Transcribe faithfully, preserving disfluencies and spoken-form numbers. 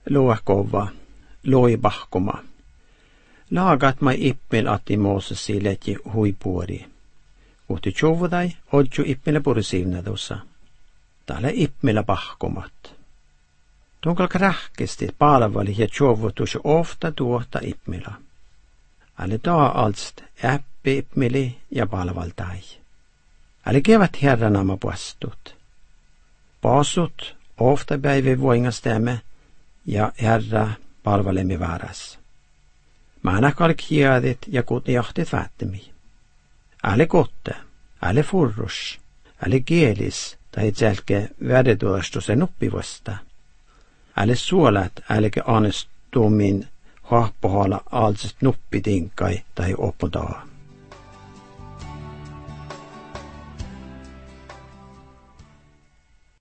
luokova, loibahkoma. Laagat mai ippil atti Moosesi leti huipuori. Uhti tjuvudai odju ippille purisiivnadussa. Täällä ippillä pahkomat. Tunkal krähkesti palvali ja tjuvutus ofta tuota ippillä. Alle taa alst äppi ippmili ja palvaltai. Alle kevät herranama puastut. Pasut ofta päivi voingastämme ja herra palvalemi vääräs. Määnäkal kiedit ja kuti jahtit vättemi. Alle kotte, alle furrus, alle kielis tai tselke vädetuostusen uppivasta. Alle suolat, älke anestumin hahpohala altsest nuppitinkai tai oppodaa.